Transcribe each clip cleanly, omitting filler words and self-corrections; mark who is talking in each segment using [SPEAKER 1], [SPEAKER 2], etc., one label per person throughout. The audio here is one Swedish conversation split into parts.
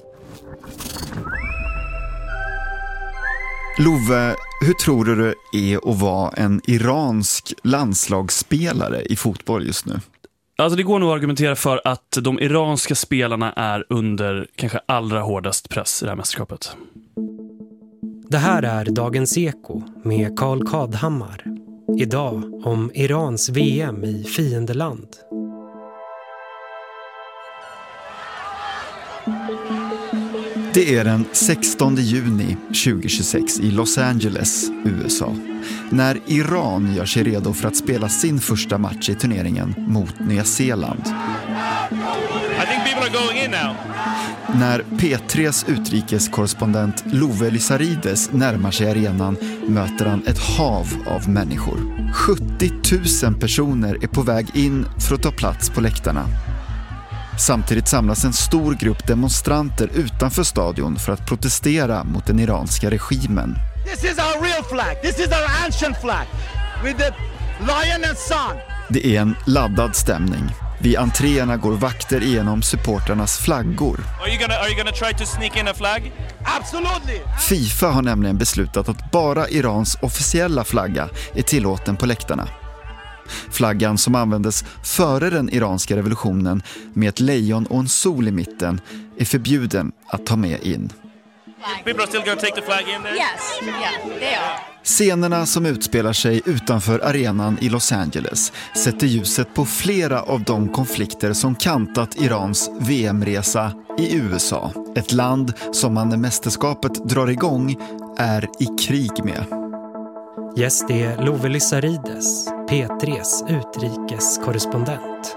[SPEAKER 1] Love, hur tror du det är att vara en iransk landslagsspelare i fotboll just nu?
[SPEAKER 2] Alltså det går nog att argumentera för att de iranska spelarna är under kanske allra hårdast press i det här mästerskapet.
[SPEAKER 3] Det här är Dagens Eko med Carl Kadhammar. Idag om Irans VM i fiendeland.
[SPEAKER 1] Det är den 16 juni 2026 i Los Angeles, USA, när Iran gör sig redo för att spela sin första match i turneringen mot Nya Zeeland.
[SPEAKER 4] I think people are going in now.
[SPEAKER 1] När P3s utrikeskorrespondent Love Lysarides närmar sig arenan möter han ett hav av människor. 70 000 personer är på väg in för att ta plats på läktarna. Samtidigt samlas en stor grupp demonstranter utanför stadion för att protestera mot den iranska regimen.
[SPEAKER 5] This is our real flag. This is our ancient flag with the lion and sun.
[SPEAKER 1] Det är en laddad stämning. Vid entréerna går vakter igenom supporternas flaggor.
[SPEAKER 4] Are you gonna try to sneak in a flag?
[SPEAKER 5] Absolutely.
[SPEAKER 1] FIFA har nämligen beslutat att bara Irans officiella flagga är tillåten på läktarna. Flaggan som användes före den iranska revolutionen med ett lejon och en sol i mitten är förbjuden att ta med in.
[SPEAKER 4] People are still going to take the flag in there?
[SPEAKER 6] Yes, yeah, they are.
[SPEAKER 1] Scenerna som utspelar sig utanför arenan i Los Angeles sätter ljuset på flera av de konflikter som kantat Irans VM-resa i USA. Ett land som man när mästerskapet drar igång är i krig med.
[SPEAKER 3] Gäst är Love Lysarides, P3s utrikeskorrespondent.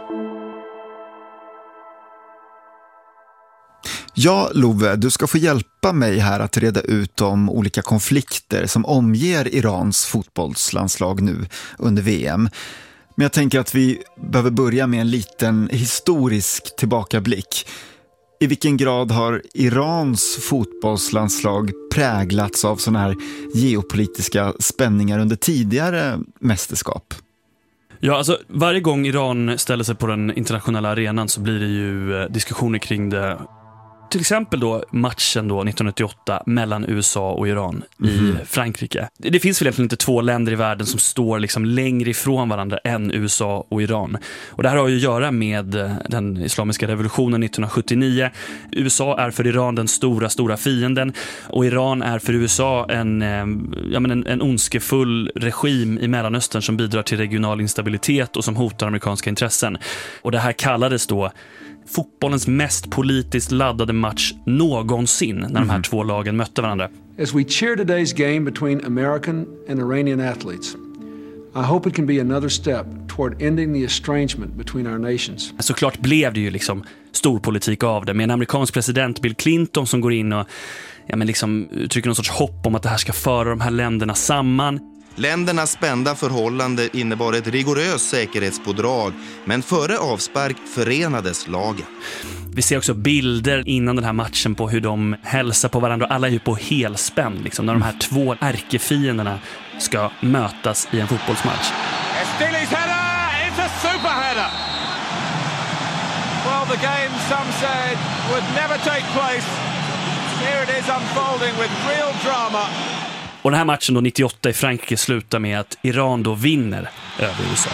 [SPEAKER 1] Ja, Love, du ska få hjälpa mig här att reda ut de olika konflikter som omger Irans fotbollslandslag nu under VM. Men jag tänker att vi behöver börja med en liten historisk tillbakablick. I vilken grad har Irans fotbollslandslag präglats av såna här geopolitiska spänningar under tidigare mästerskap?
[SPEAKER 2] Ja, alltså varje gång Iran ställer sig på den internationella arenan så blir det ju diskussioner kring det. Till exempel då matchen då 1998 mellan USA och Iran i Frankrike. Det finns väl egentligen inte två länder i världen som står liksom längre ifrån varandra än USA och Iran. Och det här har ju att göra med den islamiska revolutionen 1979. USA är för Iran den stora fienden och Iran är för USA en ondskefull regim i Mellanöstern som bidrar till regional instabilitet och som hotar amerikanska intressen. Och det här kallades då fotbollens mest politiskt laddade match någonsin när de här två lagen mötte varandra.
[SPEAKER 7] As we cheer today's game between American and Iranian athletes, I hope it can be another step toward ending the estrangement between our nations.
[SPEAKER 2] Såklart blev det ju liksom stor politik av det med en amerikansk president Bill Clinton som går in och uttrycker någon sorts hopp om att det här ska föra de här länderna samman.
[SPEAKER 8] Ländernas spända förhållande innebar ett rigoröst säkerhetspådrag, men före avspark förenades lagen.
[SPEAKER 2] Vi ser också bilder innan den här matchen på hur de hälsar på varandra. Alla är ju på helspänn när de här två ärkefienderna ska mötas i en fotbollsmatch.
[SPEAKER 4] Estili's header! It's a super header! Well, the game, some said, would never take place. Here it is unfolding with real drama.
[SPEAKER 2] Och den här matchen då 98 i Frankrike slutar med att Iran då vinner över USA.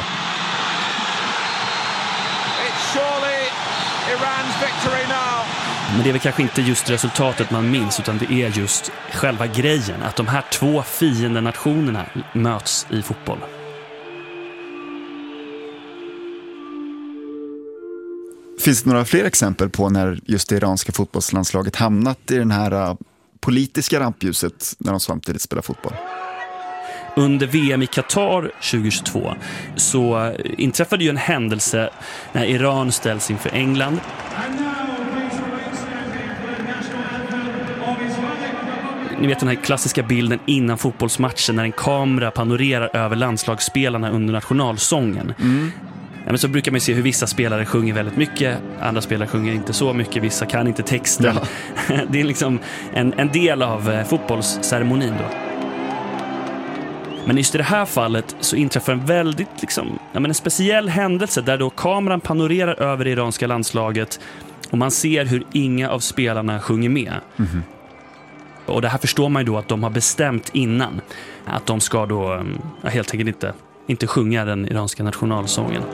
[SPEAKER 4] It's surely Iran's victory now.
[SPEAKER 2] Men det är väl kanske inte just resultatet man minns utan det är just själva grejen att de här två fiendenationerna möts i fotboll.
[SPEAKER 1] Finns det några fler exempel på när just det iranska fotbollslandslaget hamnat i den här politiska rampljuset när de samtidigt spelar fotboll?
[SPEAKER 2] Under VM i Qatar 2022 så inträffade ju en händelse när Iran ställs inför England. Ni vet den här klassiska bilden innan fotbollsmatchen när en kamera panorerar över landslagsspelarna under nationalsången. Ja, men så brukar man se hur vissa spelare sjunger väldigt mycket, andra spelare sjunger inte så mycket, vissa kan inte texten. Ja. Det är liksom en del av fotbollsceremonin då. Men just i det här fallet så inträffar en väldigt en speciell händelse där då kameran panorerar över det iranska landslaget Och man ser hur inga av spelarna sjunger med. Och det här förstår man ju då att de har bestämt innan att de ska då helt enkelt inte sjunga den iranska nationalsången.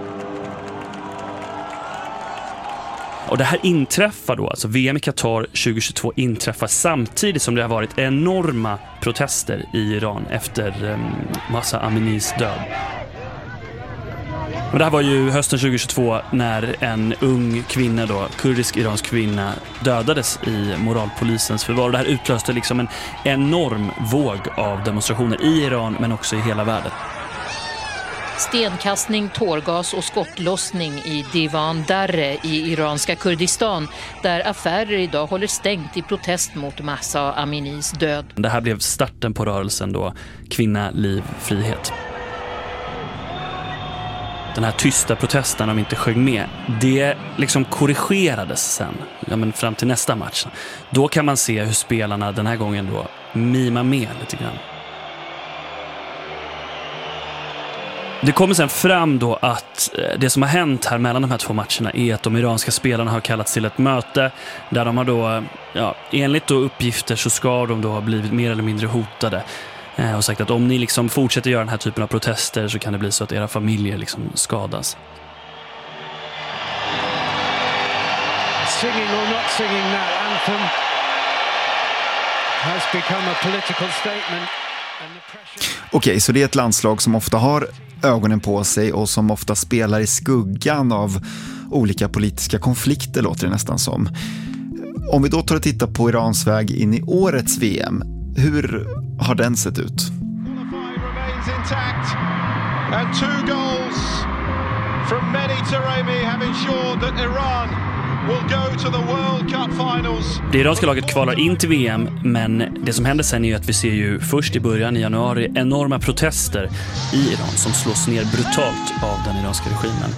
[SPEAKER 2] Och det här inträffar då, alltså VM i Qatar 2022 inträffar samtidigt som det har varit enorma protester i Iran efter Mahsa Aminis död. Och det här var ju hösten 2022 när en ung kvinna då, kurdisk-iransk kvinna, dödades i moralpolisens förvar. Och det här utlöste liksom en enorm våg av demonstrationer i Iran men också i hela världen.
[SPEAKER 6] Stenkastning, tårgas och skottlossning i Divan Darre i iranska Kurdistan, där affärer idag håller stängt i protest mot Mahsa Aminis död.
[SPEAKER 2] Det här blev starten på rörelsen då, kvinna, liv, frihet. Den här tysta protesten de inte sjöng med, det liksom korrigerades sen, fram till nästa match. Då kan man se hur spelarna den här gången då mimar med lite grann. Det kommer sen fram då att det som har hänt här mellan de här två matcherna är att de iranska spelarna har kallats till ett möte där de har då, enligt då uppgifter så ska de då ha blivit mer eller mindre hotade och sagt att om ni liksom fortsätter göra den här typen av protester så kan det bli så att era familjer liksom skadas.
[SPEAKER 9] Singing or not singing that anthem has become a political statement.
[SPEAKER 1] Okej, så det är ett landslag som ofta har ögonen på sig och som ofta spelar i skuggan av olika politiska konflikter, låter det nästan som. Om vi då tar och tittar på Irans väg in i årets VM, hur har den sett ut?
[SPEAKER 4] And 2 goals from Mehdi Taremi have ensured that Iran will go to the World Cup finals.
[SPEAKER 2] Det iranska laget kvalar in till VM, men det som händer sen är att vi ser ju först i början i januari enorma protester i Iran som slås ner brutalt av den iranska regimen.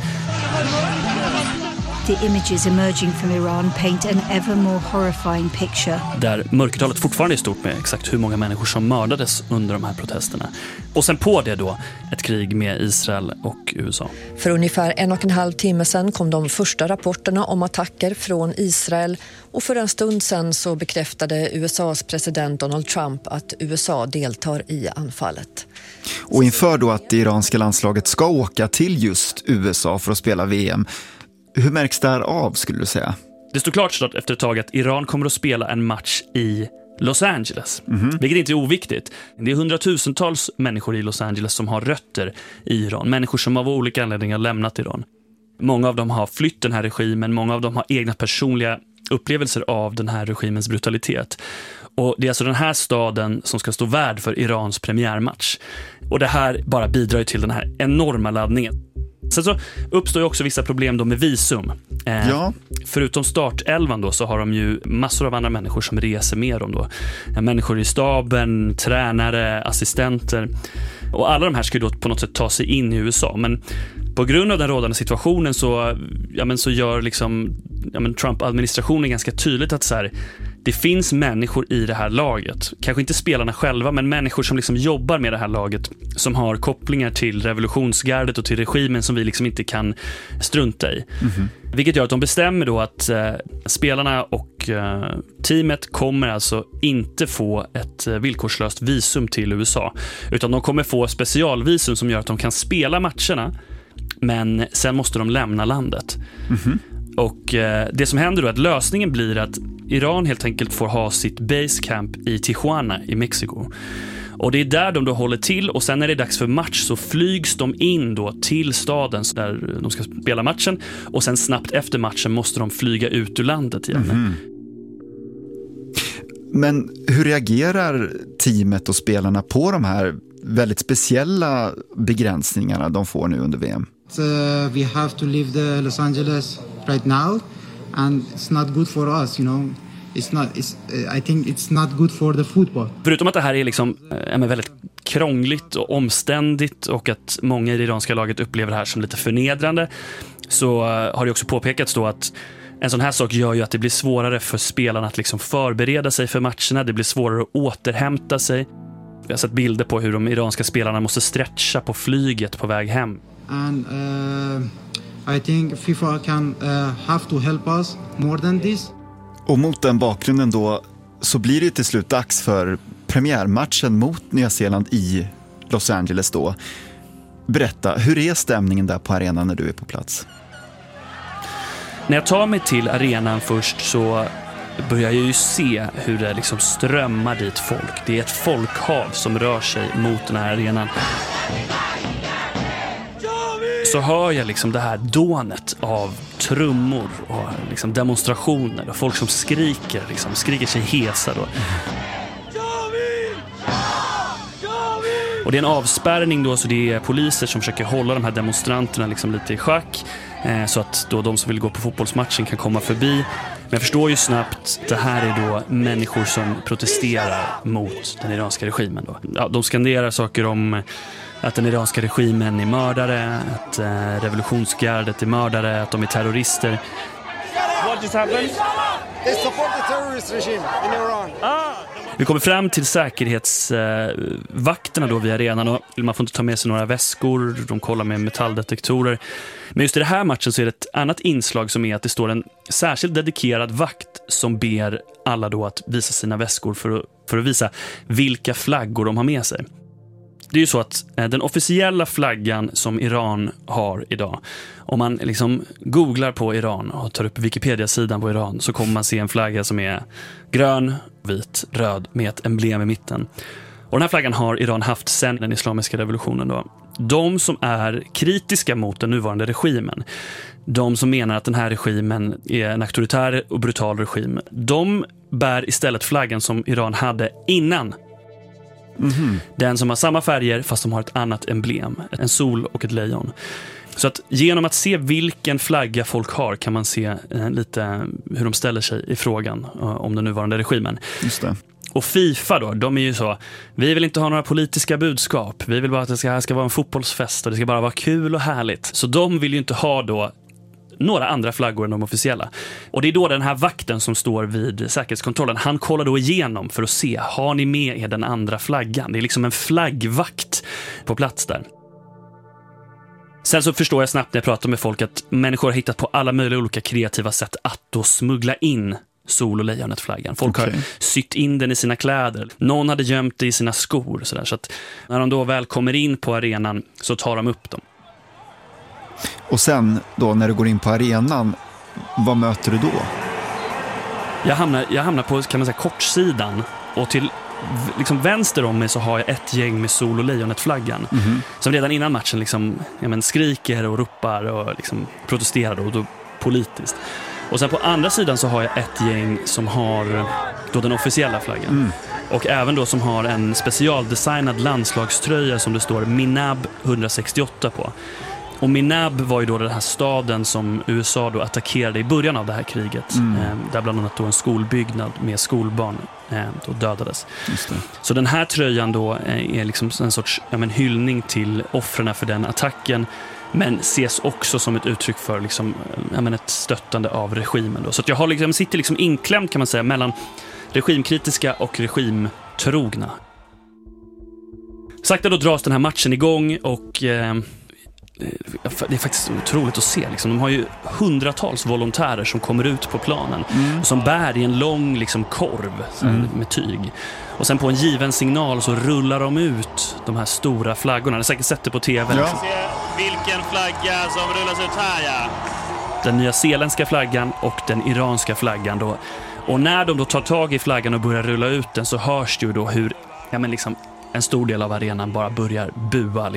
[SPEAKER 10] The images emerging from Iran paint an ever more horrifying picture.
[SPEAKER 2] Där mörkertalet fortfarande är stort med exakt hur många människor som mördades under de här protesterna. Och sen på det då ett krig med Israel och USA.
[SPEAKER 11] För ungefär 1,5 timme sedan kom de första rapporterna om attacker från Israel. Och för en stund sedan så bekräftade USAs president Donald Trump att USA deltar i anfallet.
[SPEAKER 1] Och inför då att det iranska landslaget ska åka till just USA för att spela VM, hur märks det här av, skulle du säga?
[SPEAKER 2] Det står klart snart efter ett tag att Iran kommer att spela en match i Los Angeles. Vilket inte är oviktigt. Det är hundratusentals människor i Los Angeles som har rötter i Iran. Människor som av olika anledningar lämnat Iran. Många av dem har flytt den här regimen. Många av dem har egna personliga upplevelser av den här regimens brutalitet. Och det är alltså den här staden som ska stå värd för Irans premiärmatch. Och det här bara bidrar till den här enorma laddningen. Sen så uppstår ju också vissa problem då med visum. Förutom startelvan då så har de ju massor av andra människor som reser med dem då. Människor i staben, tränare, assistenter. Och alla de här ska ju då på något sätt ta sig in i USA. Men på grund av den rådande situationen så gör liksom Trump-administrationen ganska tydligt att så här, det finns människor i det här laget, kanske inte spelarna själva, men människor som liksom jobbar med det här laget som har kopplingar till revolutionsgardet och till regimen som vi liksom inte kan strunta i. Vilket gör att de bestämmer då att spelarna och teamet kommer alltså inte få ett villkorslöst visum till USA, utan de kommer få specialvisum som gör att de kan spela matcherna, men sen måste de lämna landet. Och det som händer då är att lösningen blir att Iran helt enkelt får ha sitt basecamp i Tijuana i Mexiko. Och det är där de då håller till, och sen när det är dags för match så flygs de in då till staden där de ska spela matchen, och sen snabbt efter matchen måste de flyga ut ur landet igen.
[SPEAKER 1] Men hur reagerar teamet och spelarna på de här väldigt speciella begränsningarna de får nu under VM?
[SPEAKER 12] We have to leave the Los Angeles right now, and it's not good for us, you know. I think it's not good for the football.
[SPEAKER 2] Förutom att det här är liksom väldigt krångligt och omständigt och att många i det iranska laget upplever det här som lite förnedrande, så har det också påpekats då att en sån här sak gör ju att det blir svårare för spelarna att liksom förbereda sig för matcherna. Det blir svårare att återhämta sig. Vi har sett bilder på hur de iranska spelarna måste stretcha på flyget på väg hem.
[SPEAKER 12] And I think FIFA can have to help us more than this.
[SPEAKER 1] Och mot den bakgrunden då så blir det till slut dags för premiärmatchen mot Nya Zeeland i Los Angeles då. Berätta, hur är stämningen där på arenan när du är på plats?
[SPEAKER 2] När jag tar mig till arenan först så börjar jag ju se hur det liksom strömmar dit folk. Det är ett folkhav som rör sig mot den här arenan. Så hör jag liksom det här dånet av trummor och liksom demonstrationer och folk som skriker sig hesa då. Och det är en avspärrning då, så det är poliser som försöker hålla de här demonstranterna liksom lite i schack så att då de som vill gå på fotbollsmatchen kan komma förbi. Men jag förstår ju snabbt, det här är då människor som protesterar mot den iranska regimen då. Ja, de skanderar saker om att den iranska regimen är mördare, att revolutionsgardet är mördare, att de är terrorister.
[SPEAKER 13] What just happened? They support the terrorist regime in Iran.
[SPEAKER 2] Vi kommer fram till säkerhetsvakterna då vid arenan och man får inte ta med sig några väskor, de kollar med metalldetektorer. Men just i den här matchen så är det ett annat inslag som är att det står en särskilt dedikerad vakt som ber alla då att visa sina väskor för att visa vilka flaggor de har med sig. Det är ju så att den officiella flaggan som Iran har idag, om man liksom googlar på Iran och tar upp Wikipedia-sidan på Iran så kommer man se en flagga som är grön, vit, röd med ett emblem i mitten. Och den här flaggan har Iran haft sedan den islamiska revolutionen då. De som är kritiska mot den nuvarande regimen, de som menar att den här regimen är en auktoritär och brutal regim, de bär istället flaggan som Iran hade innan. Den som har samma färger fast de har ett annat emblem, en sol och ett lejon. Så att genom att se vilken flagga folk har kan man se lite hur de ställer sig i frågan om den nuvarande regimen.
[SPEAKER 1] Just det.
[SPEAKER 2] Och FIFA då, de är ju så, vi vill inte ha några politiska budskap, vi vill bara att det ska vara en fotbollsfest och det ska bara vara kul och härligt. Så de vill ju inte ha då några andra flaggor än de officiella. Och det är då den här vakten som står vid säkerhetskontrollen, han kollar då igenom för att se, har ni med er den andra flaggan? Det är liksom en flaggvakt på plats där. Sen så förstår jag snabbt när jag pratar med folk att människor har hittat på alla möjliga olika kreativa sätt att då smuggla in sol- och lejonetflaggan. Folk har sytt in den i sina kläder. Någon hade gömt det i sina skor. Så att när de då väl kommer in på arenan så tar de upp dem.
[SPEAKER 1] Och sen då när du går in på arenan, vad möter du då?
[SPEAKER 2] Jag hamnar på, kan man säga, kortsidan och till liksom vänster om mig så har jag ett gäng med sol- och lejonet-flaggan som redan innan matchen liksom, skriker och ropar och liksom protesterar och då politiskt. Och sen på andra sidan så har jag ett gäng som har då den officiella flaggan. Och även då som har en specialdesignad landslagströja som det står Minab 168 på. Och Minab var ju då den här staden som USA då attackerade i början av det här kriget. Där bland annat då en skolbyggnad med skolbarn då dödades. Just det. Så den här tröjan då är liksom en sorts hyllning till offren för den attacken. Men ses också som ett uttryck för liksom, ett stöttande av regimen. Då. Så att jag har sitter liksom inklämd kan man säga mellan regimkritiska och regimtrogna. Sakta då dras den här matchen igång och det är faktiskt otroligt att se. Liksom. De har ju hundratals volontärer som kommer ut på planen som bär i en lång korv med tyg. Och sen på en given signal så rullar de ut de här stora flaggorna. Jag har säkert sett det på tv.
[SPEAKER 13] Ja. Vilken flagga som rullas ut här, ja.
[SPEAKER 2] Den nya zeeländska flaggan och den iranska flaggan då. Och när de då tar tag i flaggan och börjar rulla ut den så hörs det ju då hur en stor del av arenan bara börjar bua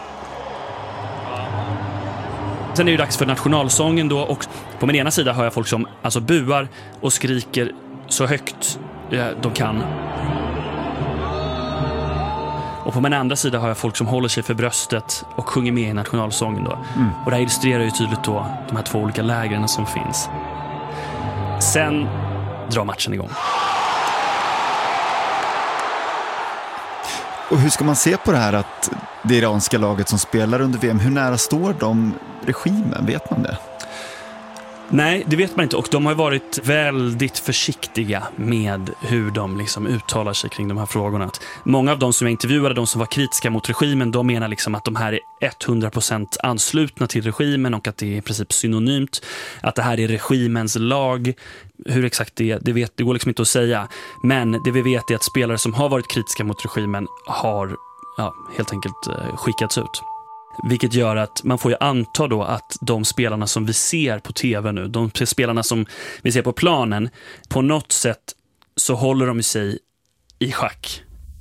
[SPEAKER 2] Sen är det ju dags för nationalsången då och på min ena sida hör jag folk som buar och skriker så högt de kan. Och på min andra sida har jag folk som håller sig för bröstet och sjunger med i nationalsången då. Och det här illustrerar ju tydligt då de här två olika lägren som finns. Sen drar matchen igång.
[SPEAKER 1] Och hur ska man se på det här att det iranska laget som spelar under VM, hur nära står de regimen? Vet man det?
[SPEAKER 2] Nej, det vet man inte, och de har varit väldigt försiktiga med hur de liksom uttalar sig kring de här frågorna. Att många av de som jag intervjuade, de som var kritiska mot regimen, de menar liksom att de här är 100% anslutna till regimen och att det är i princip synonymt, att det här är regimens lag. Hur exakt det är, det går liksom inte att säga, men det vi vet är att spelare som har varit kritiska mot regimen har helt enkelt skickats ut. Vilket gör att man får ju anta då att de spelarna som vi ser på tv nu, de spelarna som vi ser på planen, på något sätt så håller de sig i schack.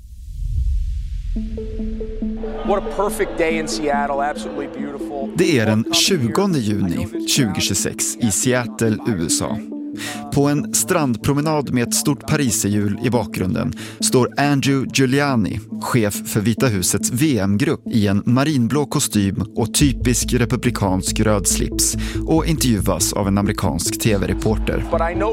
[SPEAKER 14] What a perfect day in Seattle, absolutely beautiful.
[SPEAKER 1] Det är den 20 juni 2026 i Seattle, USA. På en strandpromenad med ett stort pariserhjul i bakgrunden står Andrew Giuliani, chef för Vita husets VM-grupp, i en marinblå kostym och typisk republikansk röd slips och intervjuas av en amerikansk tv-reporter.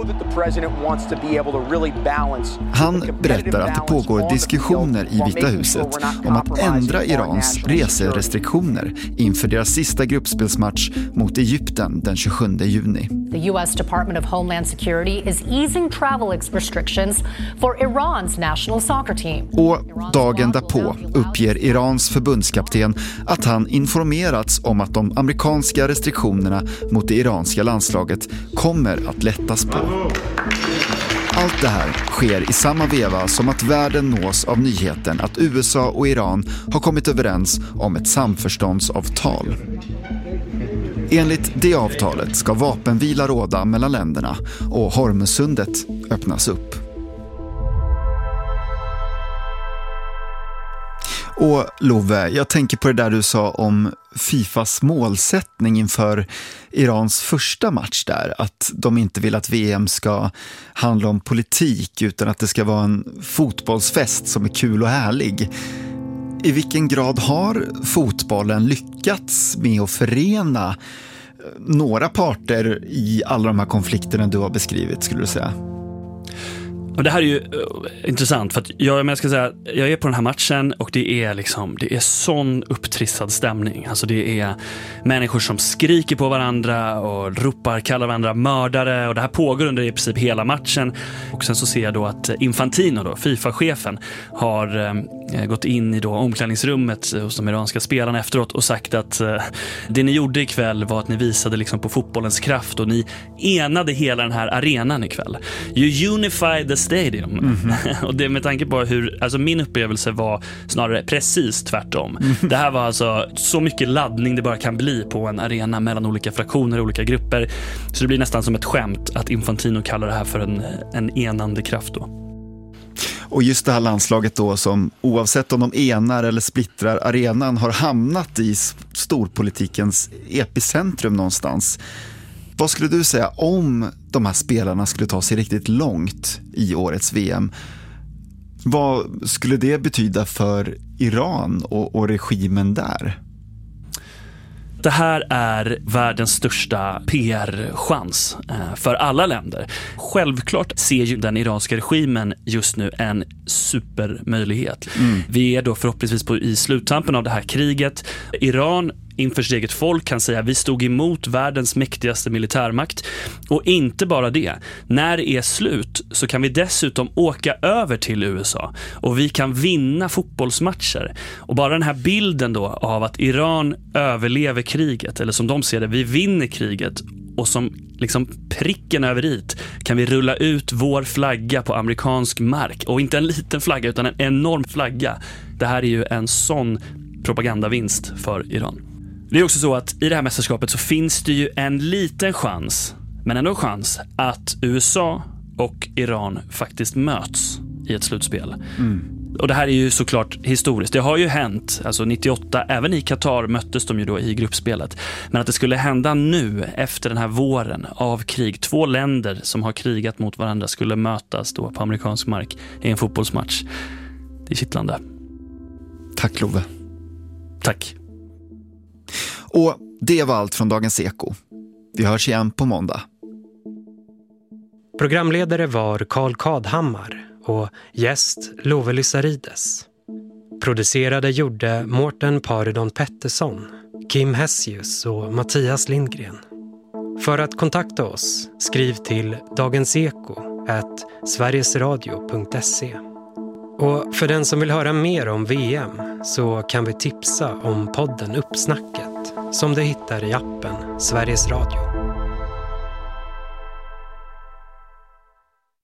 [SPEAKER 1] Han berättar att det pågår diskussioner i Vita huset om att ändra Irans reserestriktioner inför deras sista gruppspelsmatch mot Egypten den 27 juni.
[SPEAKER 15] The US Department of Homeland Security is easing travel restrictions for Iran's national soccer team.
[SPEAKER 1] Och dagen därpå uppger Irans förbundskapten att han informerats om att de amerikanska restriktionerna mot det iranska landslaget kommer att lättas på. Allt det här sker i samma veva som att världen nås av nyheten att USA och Iran har kommit överens om ett samförståndsavtal. Enligt det avtalet ska vapenvila råda mellan länderna och Hormuzsundet öppnas upp. Och Love, jag tänker på det där du sa om Fifas målsättning inför Irans första match där. Att de inte vill att VM ska handla om politik utan att det ska vara en fotbollsfest som är kul och härlig. I vilken grad har fotbollen lyckats med att förena några parter i alla de här konflikterna du har beskrivit, skulle du säga?
[SPEAKER 2] Och det här är ju intressant för att jag är på den här matchen och det är sån upptrissad stämning. Alltså det är människor som skriker på varandra och kallar varandra mördare, och det här pågår under i princip hela matchen. Och sen så ser jag då att Infantino då, FIFA-chefen, har gått in i då omklädningsrummet hos de iranska spelarna efteråt och sagt att det ni gjorde ikväll var att ni visade liksom på fotbollens kraft och ni enade hela den här arenan ikväll. You unified the stadium. Mm-hmm. Och det med tanke på hur, min upplevelse var snarare precis tvärtom. Mm-hmm. Det här var alltså så mycket laddning det bara kan bli på en arena mellan olika fraktioner och olika grupper. Så det blir nästan som ett skämt att Infantino kallar det här för en enande kraft då.
[SPEAKER 1] Och just det här landslaget då som oavsett om de enar eller splittrar arenan har hamnat i storpolitikens epicentrum någonstans. Vad skulle du säga om de här spelarna skulle ta sig riktigt långt i årets VM? Vad skulle det betyda för Iran och regimen där?
[SPEAKER 2] Det här är världens största PR-chans för alla länder. Självklart ser ju den iranska regimen just nu en supermöjlighet. Vi är då förhoppningsvis i sluttampen av det här kriget. Iran inför sitt eget folk kan säga vi stod emot världens mäktigaste militärmakt. Och inte bara det. När det är slut så kan vi dessutom åka över till USA och vi kan vinna fotbollsmatcher. Och bara den här bilden då av att Iran överlever kriget, eller som de ser det, vi vinner kriget, och som liksom pricken över dit kan vi rulla ut vår flagga på amerikansk mark. Och inte en liten flagga utan en enorm flagga. Det här är ju en sån propagandavinst för Iran. Det är också så att i det här mästerskapet så finns det ju en liten chans, men ändå en chans, att USA och Iran faktiskt möts i ett slutspel. Och det här är ju såklart historiskt. Det har ju hänt, alltså 98, även i Qatar möttes de ju då i gruppspelet. Men att det skulle hända nu, efter den här våren av krig, 2 länder som har krigat mot varandra skulle mötas då på amerikansk mark i en fotbollsmatch. Det är kittlande.
[SPEAKER 1] Tack Love.
[SPEAKER 2] Tack.
[SPEAKER 1] Och det var allt från Dagens Eko. Vi hörs igen på måndag.
[SPEAKER 3] Programledare var Carl Kadhammar och gäst Love Lysarides. Producerade gjorde Mårten Paridon Pettersson, Kim Hessius och Mattias Lindgren. För att kontakta oss, skriv till dagenseko@sverigesradio.se. Och för den som vill höra mer om VM så kan vi tipsa om podden Uppsnacket som du hittar i appen Sveriges Radio.